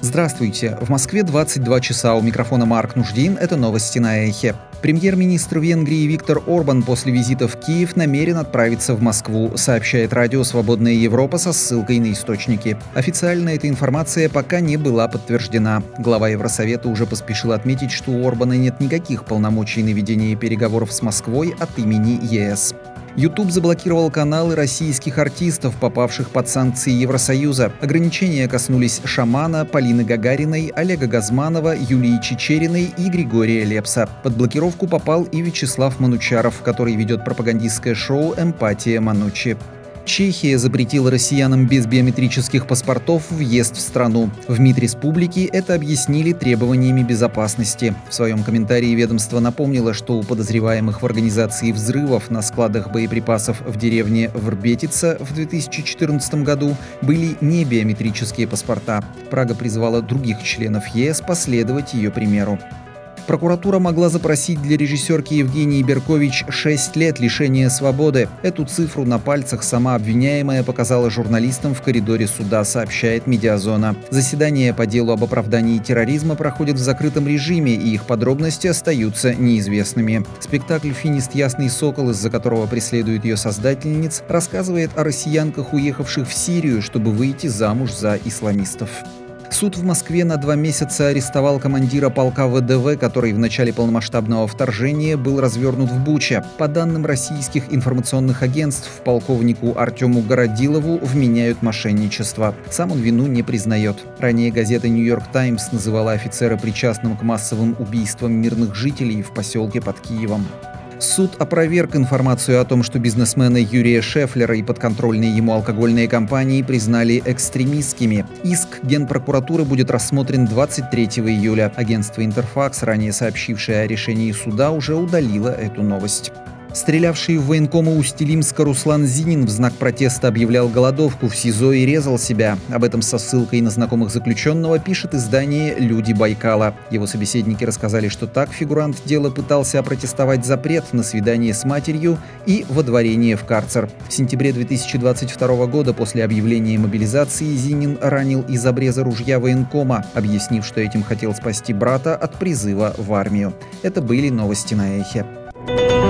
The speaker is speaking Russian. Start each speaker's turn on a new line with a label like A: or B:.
A: Здравствуйте. В Москве 22 часа. У микрофона Марк Нуждин. Это новости на Эхе. Премьер-министр Венгрии Виктор Орбан после визита в Киев намерен отправиться в Москву, сообщает радио «Свободная Европа» со ссылкой на источники. Официально эта информация пока не была подтверждена. Глава Евросовета уже поспешил отметить, что у Орбана нет никаких полномочий на ведение переговоров с Москвой от имени ЕС. YouTube заблокировал каналы российских артистов, попавших под санкции Евросоюза. Ограничения коснулись Шамана, Полины Гагариной, Олега Газманова, Юлии Чичериной и Григория Лепса. Под блокировку попал и Вячеслав Манучаров, который ведет пропагандистское шоу «Эмпатия Манучи». Чехия запретила россиянам без биометрических паспортов въезд в страну. В МИД республики это объяснили требованиями безопасности. В своем комментарии ведомство напомнило, что у подозреваемых в организации взрывов на складах боеприпасов в деревне Врбетица в 2014 году были не биометрические паспорта. Прага призвала других членов ЕС последовать ее примеру. Прокуратура могла запросить для режиссерки Евгении Беркович 6 лет лишения свободы. Эту цифру на пальцах сама обвиняемая показала журналистам в коридоре суда, сообщает «Медиазона». Заседания по делу об оправдании терроризма проходят в закрытом режиме, и их подробности остаются неизвестными. Спектакль «Финист Ясный Сокол», из-за которого преследует ее создательниц, рассказывает о россиянках, уехавших в Сирию, чтобы выйти замуж за исламистов. Суд в Москве на 2 месяца арестовал командира полка ВДВ, который в начале полномасштабного вторжения был развернут в Буче. По данным российских информационных агентств, полковнику Артему Городилову вменяют мошенничество. Сам он вину не признает. Ранее газета «Нью-Йорк Таймс» называла офицера причастным к массовым убийствам мирных жителей в поселке под Киевом. Суд опроверг информацию о том, что бизнесмена Юрия Шефлера и подконтрольные ему алкогольные компании признали экстремистскими. Иск Генпрокуратуры будет рассмотрен 23 июля. Агентство «Интерфакс», ранее сообщившее о решении суда, уже удалило эту новость. Стрелявший в военкома Усть-Илимска Руслан Зинин в знак протеста объявлял голодовку в СИЗО и резал себя. Об этом со ссылкой на знакомых заключенного пишет издание «Люди Байкала». Его собеседники рассказали, что так фигурант дела пытался опротестовать запрет на свидание с матерью и водворение в карцер. В сентябре 2022 года после объявления мобилизации Зинин ранил из обреза ружья военкома, объяснив, что этим хотел спасти брата от призыва в армию. Это были новости на Эхе.